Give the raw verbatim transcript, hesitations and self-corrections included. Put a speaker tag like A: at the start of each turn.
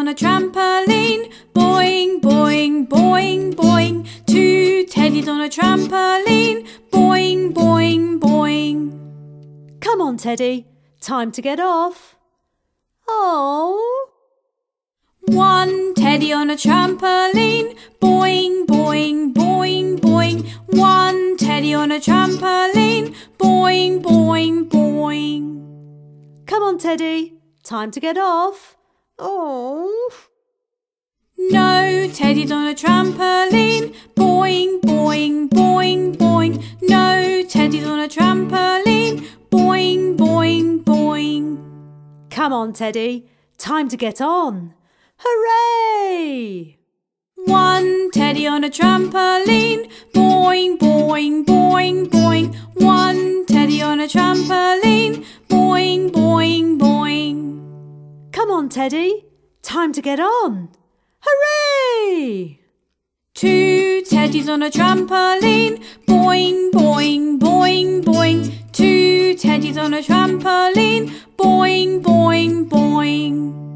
A: on a trampoline. Boing, boing, boing, boing. Two teddies on a trampoline. Boing, boing, boing.
B: Come on, Teddy. Time to get off. Oh.
A: One teddy on a trampoline. Boing, boing, boing, boing. One teddy on a trampoline. Boing, boing, boing.
B: Come on, Teddy. Time to get off. Oh.
A: No teddies on a trampoline. Boing, boing, boing, boing. No teddies on a trampoline. Boing, boing, boing.
B: Come on, Teddy. Time to get on. Hooray!
A: One teddy on a trampoline. Boing, boing, boing, boing. One teddy on a trampoline. Boing, boing, boing.
B: Come on, Teddy. Time to get on. Hooray!
A: Two teddies on a trampoline. Boing, boing, boing, boing. Two teddies on a trampoline. Boing, boing, boing.